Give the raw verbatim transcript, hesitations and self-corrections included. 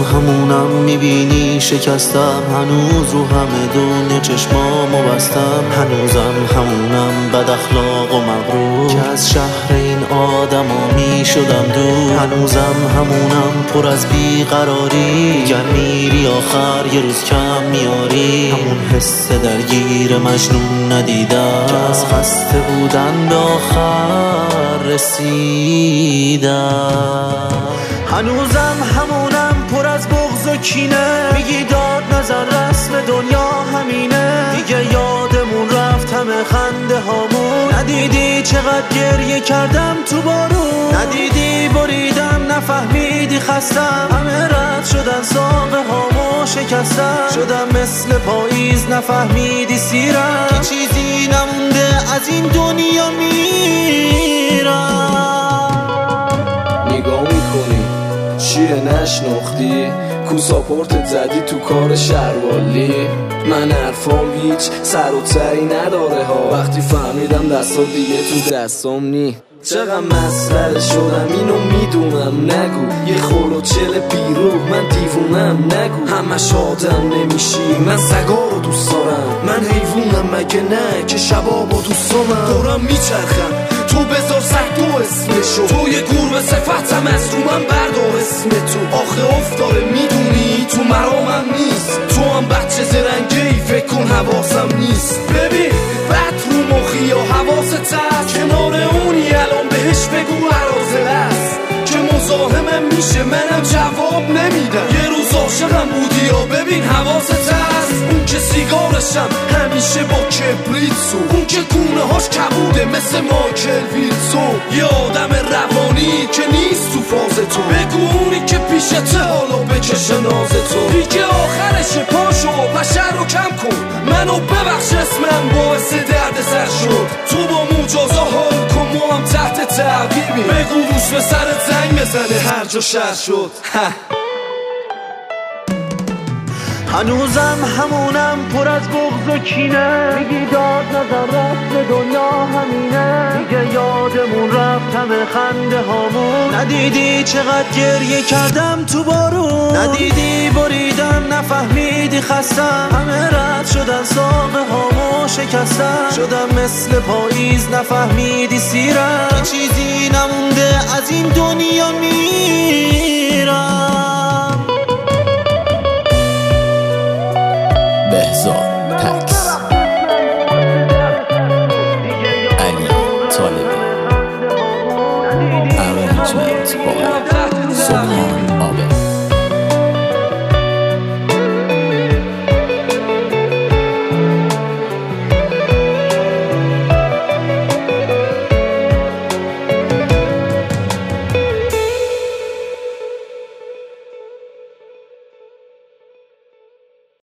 همونم میبینی شکستم، هنوز رو همه دنیا چشمامو بستم، هنوزم همونم بد اخلاق و مغرور که از شهر این آدما میشدم دور، هنوزم همونم پر از بیقراری، گر میری آخر یه روز کم میاری، همون حس درگیر مجنون ندیدم که از خسته بودن به آخر رسیدم. هنوزم همونم پر از بغض و کینه، میگی داد نظر رسم دنیا همینه، دیگه یادمون رفت همه خنده هامون، ندیدی چقدر گریه کردم تو بارون، ندیدی بریدم نفهمیدی خستم، همه رد شدن ساقه هامو شکستم، شدم مثل پاییز نفهمیدی سیرم که چیزی نمونده از این دنیا میرم. نگاه میکنی چیه نشناختی، کوساپورتت زدی تو کار شهروالی، من حرفام هیچ سر و تری نداره ها، وقتی فهمیدم دستا دیگه تو دستام نی، چقدر مسخره شدم اینو میدونم، نگو یه خورو چل پیرو من دیوونم، نگو همش آدم نمیشی، من سگا رو دوست دارم، من حیوونم مگه نه که شبا با دوستامم دورم میچرخم، تو بذار سگ دو اسمشو، تو یه گور به صفتم از رو من بردار اسم تو، آخه افتاره میدونی تو مرامم نیست، تو هم بچه زرنگی فکر کن حواسم نیست، ببین بد رو مخی یا حواست هست، کنار اونی الان بهش بگو عرازل است که مزاحمم میشه منم جواب نمیدم، یه روز عاشقم بودی یا ببین حواست هست، اون که سیگارشم همیشه با کبریت سو، اون که گونه هاش کبوده مثل مایکل ویلسون، یه آدم روانی که نیست تو فاز تو، بگو اونی که پیشته حالا بکشه ناز تو، دیگه آخرش پاشو پشر رو کم کن، منو ببخش اسمم باعث درد سر شد، تو با مجازا حال کن ما هم تحت تعقیبی، بگو روش به سرت زنگ بزنه هر جا شر شد. هنوزم همونم پر از بغض و کینه، میگی داد نظر رسم دنیا همینه، دیگه یادمون رفت همه خنده هامون، ندیدی چقدر گریه کردم تو بارون، ندیدی بریدم نفهمیدی خستم، همه رد شدن ساقه هامو شکستم، شدم مثل پاییز نفهمیدی سیرم که چیزی نمونده از این دنیا میرم. بهزاد تکس، علی طالبی، ارنجمنت با سلطان عابد.